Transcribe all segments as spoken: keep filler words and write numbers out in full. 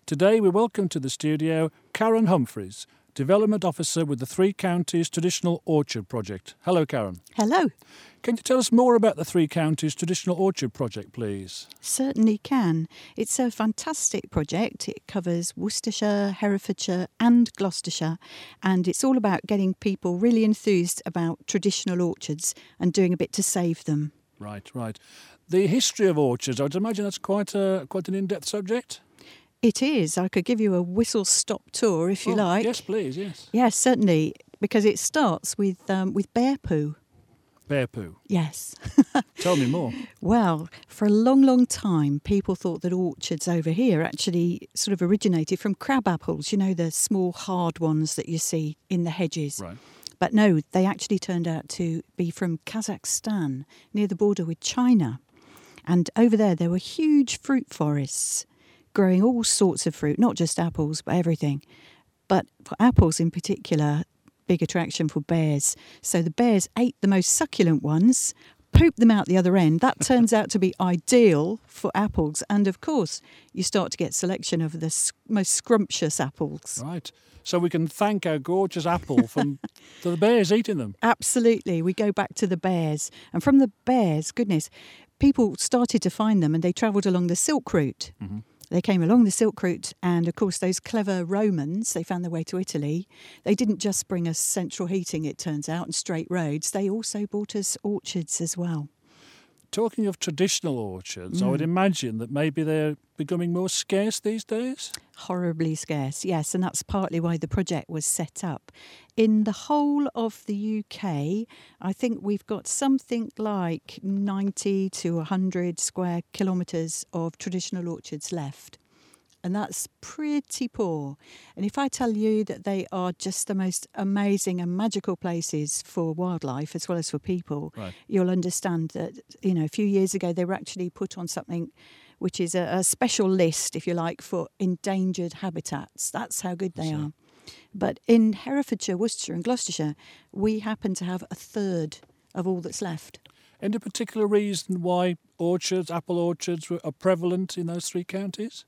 Today we welcome to the studio Karen Humphreys, Development Officer with the Three Counties Traditional Orchard Project. Hello, Karen. Hello. Can you tell us more about the Three Counties Traditional Orchard Project, please? Certainly can. It's a fantastic project. It covers Worcestershire, Herefordshire and Gloucestershire, and it's all about getting people really enthused about traditional orchards and doing a bit to save them. Right, right. The history of orchards, I would imagine that's quite a quite an in-depth subject. It is. I could give you a whistle-stop tour if you oh, like. Yes, please, yes. Yes, certainly, because it starts with um, with bear poo. Bear poo? Yes. Tell me more. Well, for a long, long time, people thought that orchards over here actually sort of originated from crab apples, you know, the small hard ones that you see in the hedges. Right. But no, they actually turned out to be from Kazakhstan, near the border with China. And over there, there were huge fruit forests growing all sorts of fruit, not just apples, but everything. But for apples in particular, big attraction for bears. So the bears ate the most succulent ones, pooped them out the other end. That turns out to be ideal for apples. And of course, you start to get selection of the most scrumptious apples. Right. So we can thank our gorgeous apple from to the bears eating them. Absolutely. We go back to the bears. And from the bears, goodness, people started to find them and they travelled along the Silk Route. Mm-hmm. They came along the Silk Route and, of course, those clever Romans, they found their way to Italy. They didn't just bring us central heating, it turns out, and straight roads. They also brought us orchards as well. Talking of traditional orchards, mm. I would imagine that maybe they're becoming more scarce these days? Horribly scarce, yes, and that's partly why the project was set up. In the whole of the U K, I think we've got something like ninety to one hundred square kilometres of traditional orchards left. And that's pretty poor. And if I tell you that they are just the most amazing and magical places for wildlife as well as for people, right. You'll understand that, you know, a few years ago they were actually put on something which is a, a special list, if you like, for endangered habitats. That's how good they are. But in Herefordshire, Worcestershire and Gloucestershire, we happen to have a third of all that's left. Any particular reason why orchards, apple orchards, are prevalent in those three counties?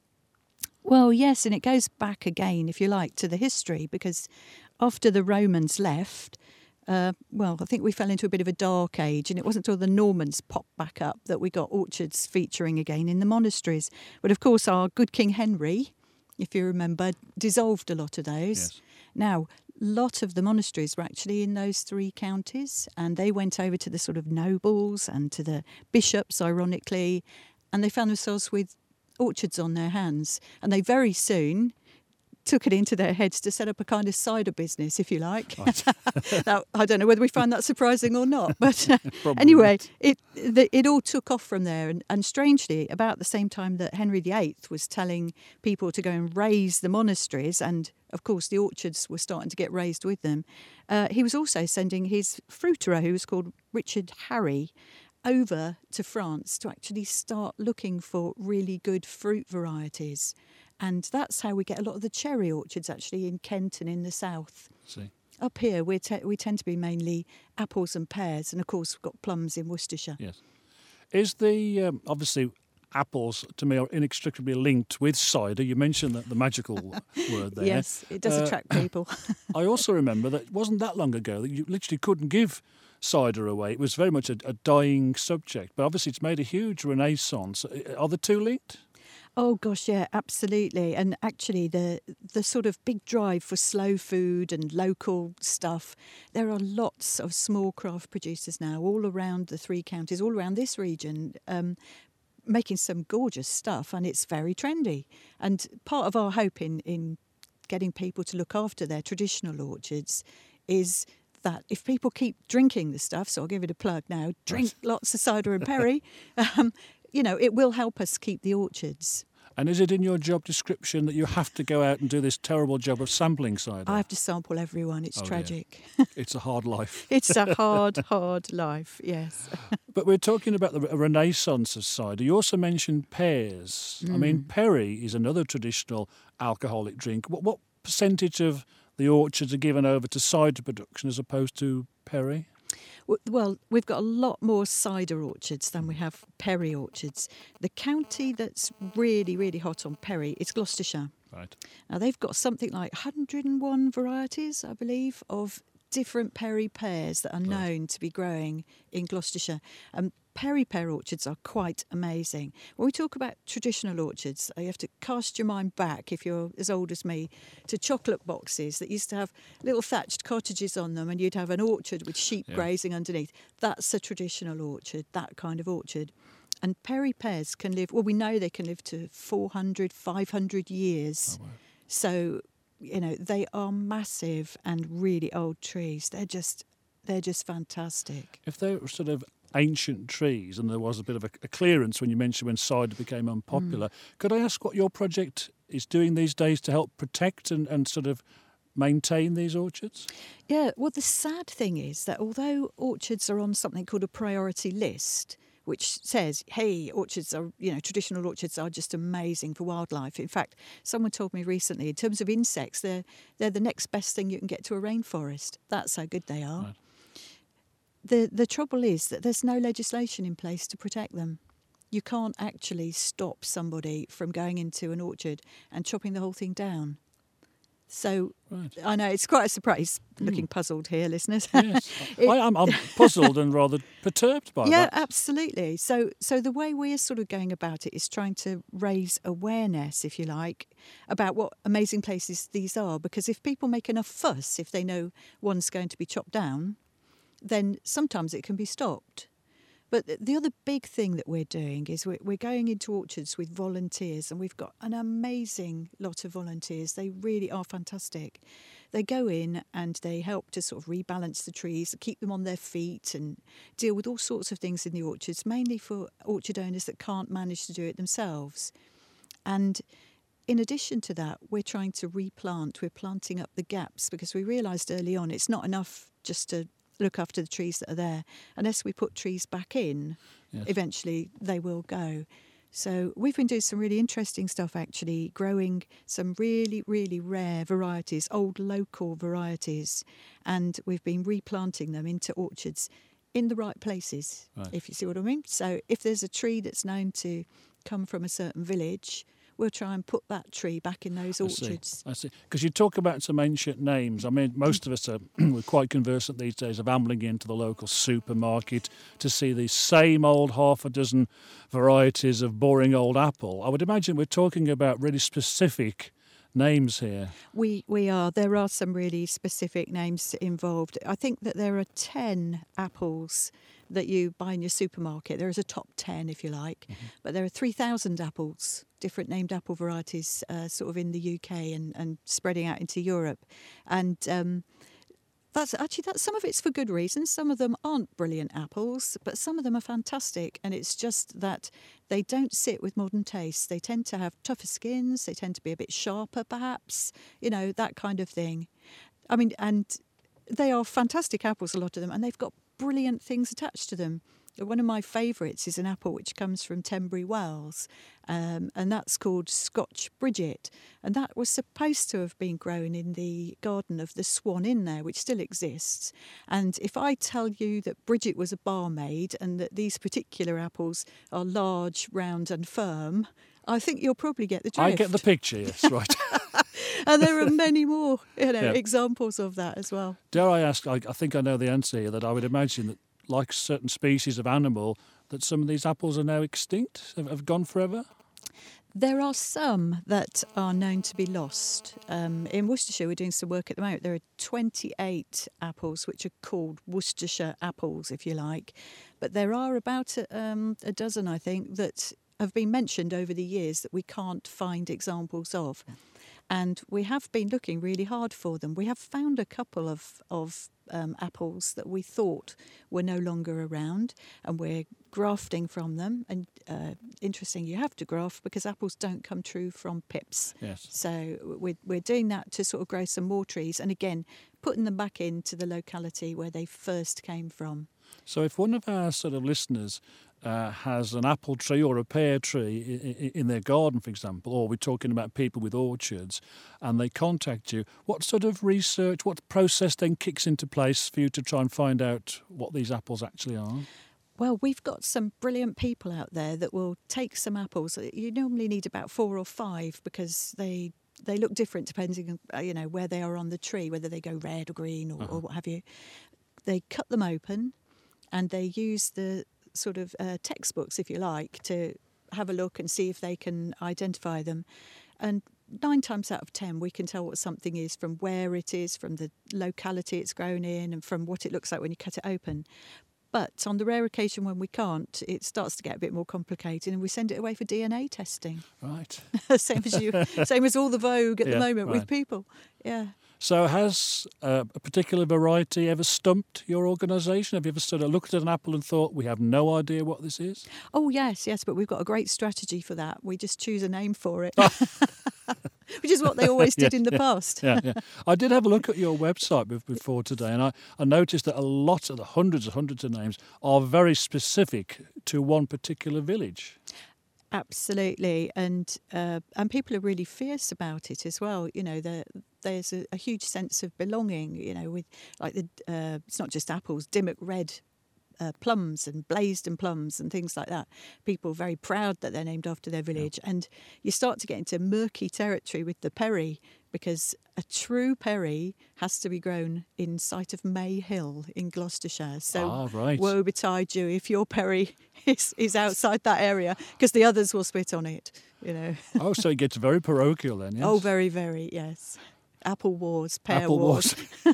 Well, yes, and it goes back again, if you like, to the history, because after the Romans left, uh, well, I think we fell into a bit of a dark age, and it wasn't until the Normans popped back up that we got orchards featuring again in the monasteries. But of course, our good King Henry, if you remember, dissolved a lot of those. Yes. Now, a lot of the monasteries were actually in those three counties, and they went over to the sort of nobles and to the bishops, ironically, and they found themselves with orchards on their hands, and they very soon took it into their heads to set up a kind of cider business, if you like. Right. Now, I don't know whether we find that surprising or not, but uh, anyway, it the, it all took off from there. And, and strangely, about the same time that Henry the Eighth was telling people to go and raise the monasteries, and of course the orchards were starting to get raised with them, uh, he was also sending his fruiterer, who was called Richard Harry, over to France to actually start looking for really good fruit varieties. And that's how we get a lot of the cherry orchards actually in Kent and in the south. See. Up here, we te- we tend to be mainly apples and pears, and of course we've got plums in Worcestershire. Yes. Is the, um, obviously, apples to me are inextricably linked with cider. You mentioned that the magical word there. Yes, it does uh, attract people. I also remember that it wasn't that long ago that you literally couldn't give cider away. It was very much a, a dying subject, but obviously it's made a huge renaissance. Are the two linked? Oh gosh, yeah, absolutely. And actually the the sort of big drive for slow food and local stuff, there are lots of small craft producers now all around the three counties, all around this region, um, making some gorgeous stuff, and it's very trendy. And part of our hope in, in getting people to look after their traditional orchards is that if people keep drinking the stuff, so I'll give it a plug now, drink lots of cider and perry, um, you know, it will help us keep the orchards. And is it in your job description that you have to go out and do this terrible job of sampling cider? I have to sample everyone. It's oh, tragic. Yeah. It's a hard life. It's a hard, hard life, yes. But we're talking about the renaissance of cider. You also mentioned pears. Mm. I mean, perry is another traditional alcoholic drink. What, what percentage of the orchards are given over to cider production as opposed to perry? W- Well, we've got a lot more cider orchards than we have perry orchards. The county that's really, really hot on perry is Gloucestershire. Right. Now, they've got something like one hundred and one varieties, I believe, of different perry pears that are known to be growing in Gloucestershire. Um, perry pear orchards are quite amazing. When we talk about traditional orchards, you have to cast your mind back, if you're as old as me, to chocolate boxes that used to have little thatched cottages on them, and you'd have an orchard with sheep Yeah. grazing underneath. That's a traditional orchard, that kind of orchard. And perry pears can live, well, we know they can live to four hundred, five hundred years. Oh, wow. So, you know, they are massive and really old trees. They're just, they're just fantastic. If they're sort of ancient trees, and there was a bit of a, a clearance when you mentioned when cider became unpopular, Mm. could I ask what your project is doing these days to help protect and, and sort of maintain these orchards? Yeah, well, the sad thing is that although orchards are on something called a priority list, which says, hey, orchards are, you know, traditional orchards are just amazing for wildlife. In fact, someone told me recently, in terms of insects, they're, they're the next best thing you can get to a rainforest. That's how good they are. Right. The, the trouble is that there's no legislation in place to protect them. You can't actually stop somebody from going into an orchard and chopping the whole thing down. So Right. I know it's quite a surprise. Looking puzzled here, listeners. Yes. It- I, I'm, I'm puzzled and rather perturbed by yeah, that. absolutely. So, so the way we're sort of going about it is trying to raise awareness, if you like, about what amazing places these are. Because if people make enough fuss, if they know one's going to be chopped down, then sometimes it can be stopped. But th- the other big thing that we're doing is we're, we're going into orchards with volunteers, and we've got an amazing lot of volunteers. They really are fantastic. They go in and they help to sort of rebalance the trees, keep them on their feet, and deal with all sorts of things in the orchards, mainly for orchard owners that can't manage to do it themselves. And in addition to that, we're trying to replant. We're planting up the gaps because we realised early on it's not enough just to look after the trees that are there. Unless we put trees back in, Yes. eventually they will go. So we've been doing some really interesting stuff, actually, growing some really, really rare varieties, old local varieties, and we've been replanting them into orchards in the right places, Right. if you see what I mean. So if there's a tree that's known to come from a certain village, we'll try and put that tree back in those I see. orchards. I see. Because you talk about some ancient names. I mean, most of us are we're quite conversant these days of ambling into the local supermarket to see these same old half a dozen varieties of boring old apple. I would imagine we're talking about really specific names here. We we are. There are some really specific names involved. I think that there are ten apples that you buy in your supermarket. There is a top ten, if you like, Mm-hmm. but there are three thousand apples, different named apple varieties, uh, sort of in the U K and, and spreading out into Europe. And um, that's actually that. Some of it's for good reasons. Some of them aren't brilliant apples, but some of them are fantastic. And it's just that they don't sit with modern tastes. They tend to have tougher skins. They tend to be a bit sharper, perhaps. You know, that kind of thing. I mean, and they are fantastic apples, a lot of them, and they've got brilliant things attached to them. One of my favourites is an apple which comes from Tenbury Wells, um, and that's called Scotch Bridget. And that was supposed to have been grown in the garden of the Swan Inn there, which still exists. And if I tell you that Bridget was a barmaid and that these particular apples are large, round and firm, I think you'll probably get the drift. I get the picture, yes, right. And there are many more, you know, Yeah. examples of that as well. Dare I ask, I, I think I know the answer here, that I would imagine that, like certain species of animal, that some of these apples are now extinct, have, have gone forever? There are some that are known to be lost. Um, in Worcestershire, we're doing some work at the moment. There are twenty-eight apples which are called Worcestershire apples, if you like. But there are about a, um, a dozen, I think, that have been mentioned over the years that we can't find examples of. And we have been looking really hard for them. We have found a couple of, of um, apples that we thought were no longer around, and we're grafting from them. And uh, interesting, you have to graft because apples don't come true from pips. Yes. So we're, we're doing that to sort of grow some more trees. And again, putting them back into the locality where they first came from. So if one of our sort of listeners uh, has an apple tree or a pear tree in, in their garden, for example, or we're talking about people with orchards, and they contact you, what sort of research, what process then kicks into place for you to try and find out what these apples actually are? Well, we've got some brilliant people out there that will take some apples. You normally need about four or five because they they look different depending on, you know, where they are on the tree, whether they go red or green or, uh-huh. or what have you. They cut them open and they use the sort of uh, textbooks, if you like, to have a look and see if they can identify them. And nine times out of ten, we can tell what something is from where it is, from the locality it's grown in, and from what it looks like when you cut it open. But on the rare occasion when we can't, it starts to get a bit more complicated, and we send it away for D N A testing. Right. same as you, same as all the vogue at yeah, the moment right. with people. Yeah. So has uh, a particular variety ever stumped your organisation? Have you ever sort of looked at an apple and thought, we have no idea what this is? Oh, yes, yes, but we've got a great strategy for that. We just choose a name for it, which is what they always did yeah, in the yeah, past. yeah, yeah. I did have a look at your website before today, and I, I noticed that a lot of the hundreds and hundreds of names are very specific to one particular village. Absolutely, and uh, and people are really fierce about it as well. You know, the, there's a, a huge sense of belonging. You know, with like the uh, it's not just apples, Dimmock red uh, plums and Blaisdon plums and things like that. People are very proud that they're named after their village, yeah. And you start to get into murky territory with the perry, because a true perry has to be grown in sight of May Hill in Gloucestershire. So ah, right. woe betide you if your perry is, is outside that area, because the others will spit on it, you know. Oh, so it gets very parochial then, yes? Oh, very, very, yes. Apple wars, pear Apple wars. wars.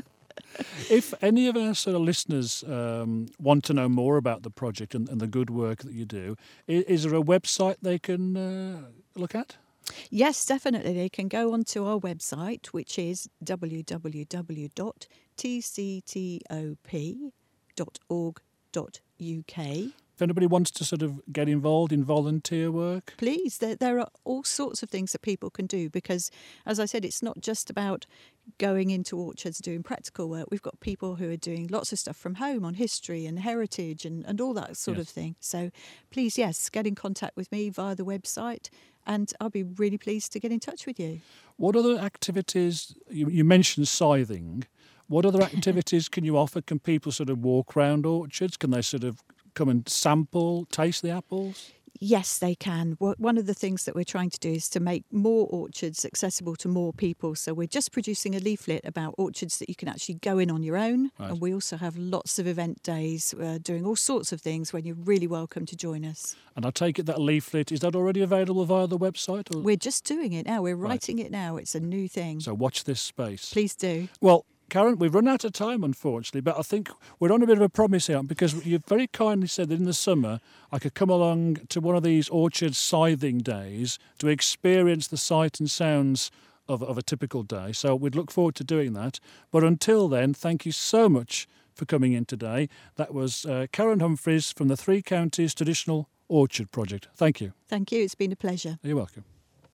If any of our sort of listeners um, want to know more about the project and, and the good work that you do, is, is there a website they can uh, look at? Yes, definitely. They can go onto our website, which is w w w dot t c t o p dot org dot u k. If anybody wants to sort of get involved in volunteer work? Please, there, there are all sorts of things that people can do because, as I said, it's not just about going into orchards doing practical work. We've got people who are doing lots of stuff from home on history and heritage and, and all that sort yes. of thing. So please, yes, get in contact with me via the website and I'll be really pleased to get in touch with you. What other activities, you, you mentioned scything, what other activities can you offer? Can people sort of walk around orchards? Can they sort of come and sample, taste the apples? Yes, they can. One of the things that we're trying to do is to make more orchards accessible to more people. So we're just producing a leaflet about orchards that you can actually go in on your own. Right. And we also have lots of event days uh, doing all sorts of things when you're really welcome to join us. And I take it that leaflet, is that already available via the website? Or? We're just doing it now. We're Right. writing it now. It's a new thing. So watch this space. Please do. Well, Karen, we've run out of time, unfortunately, but I think we're on a bit of a promise here because you've very kindly said that in the summer I could come along to one of these orchard scything days to experience the sight and sounds of, of a typical day. So we'd look forward to doing that. But until then, thank you so much for coming in today. That was uh, Karen Humphreys from the Three Counties Traditional Orchard Project. Thank you. Thank you. It's been a pleasure. You're welcome.